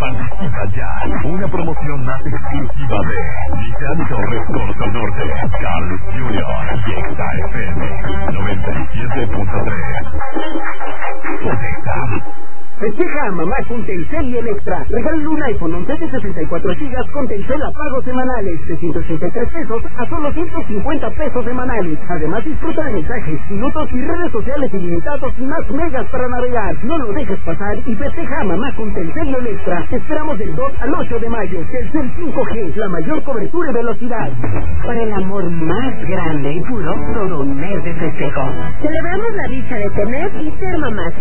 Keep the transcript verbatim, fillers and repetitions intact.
Participa ya. Una promoción más exclusiva de Nissan Torres Corto Norte, Carlos Junior y Exa F M noventa y siete punto tres. Conecta. Festeja a mamá con Telcel y Electra. Regálale un iPhone once de sesenta y cuatro gigas con Telcel a pagos semanales de ciento ochenta y tres pesos a solo ciento cincuenta pesos semanales. Además disfruta de mensajes, minutos y redes sociales ilimitados y más megas para navegar. No lo dejes pasar y festeja a mamá con Telcel y Electra. Te esperamos del dos al ocho de mayo. Telcel cinco G, la mayor cobertura y velocidad. Para el amor más grande y puro, todo un mes de festejo. Celebramos la dicha de tener y ser mamás.